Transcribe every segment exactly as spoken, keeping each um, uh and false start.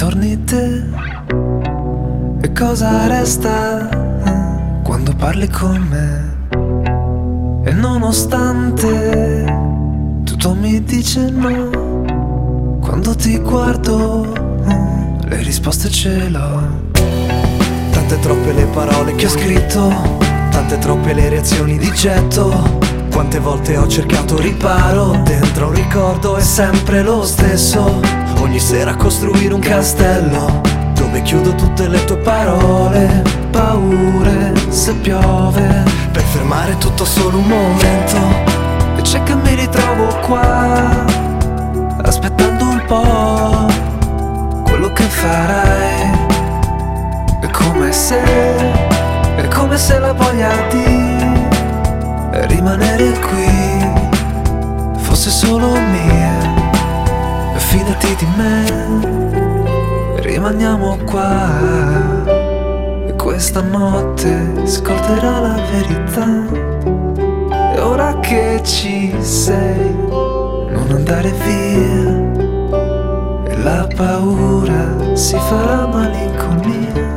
torni te, e cosa resta quando parli con me? E nonostante tutto mi dice no, quando ti guardo le risposte ce l'ho. Tante troppe le parole che ho scritto, tante troppe le reazioni di getto. Quante volte ho cercato riparo dentro un ricordo, è sempre lo stesso. Ogni sera costruire un castello dove chiudo tutte le tue parole. Paure se piove, per fermare tutto solo un momento. E c'è che mi ritrovo qua, aspettando un po' quello che farai. È come se, è come se la voglia di rimanere qui fosse solo mia. Fidati di me, rimaniamo qua, e questa notte scorderà la verità. E ora che ci sei, non andare via, e la paura si farà malinconia.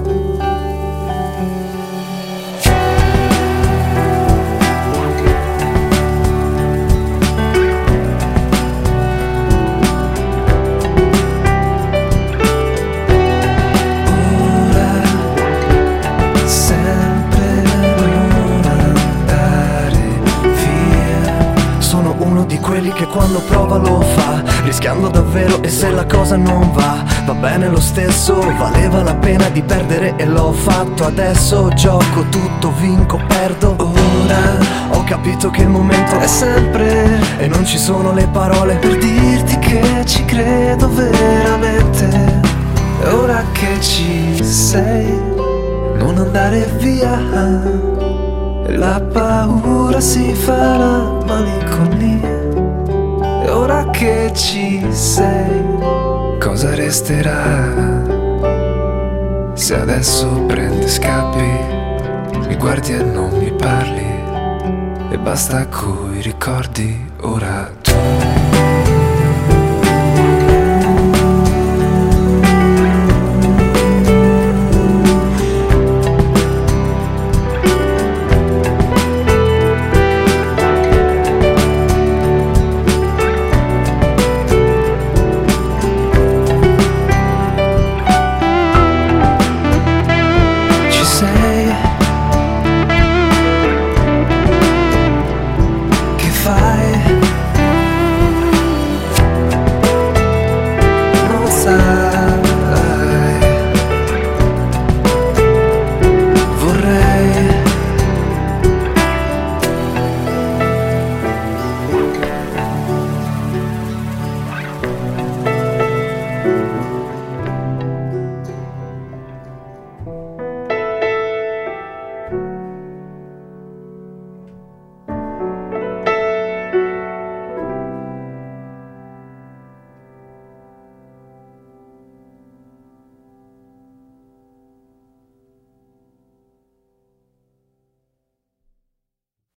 Quelli che quando prova lo fa, rischiando davvero, e se la cosa non va, va bene lo stesso, valeva la pena di perdere e l'ho fatto. Adesso gioco tutto, vinco, perdo. Ora ho capito che il momento è sempre, e non ci sono le parole per dirti che ci credo veramente. E ora che ci sei, non andare via, e la paura si farà malinconia. E ora che ci sei, cosa resterà? Se adesso prendi e scappi, mi guardi e non mi parli, e basta coi ricordi ora tu.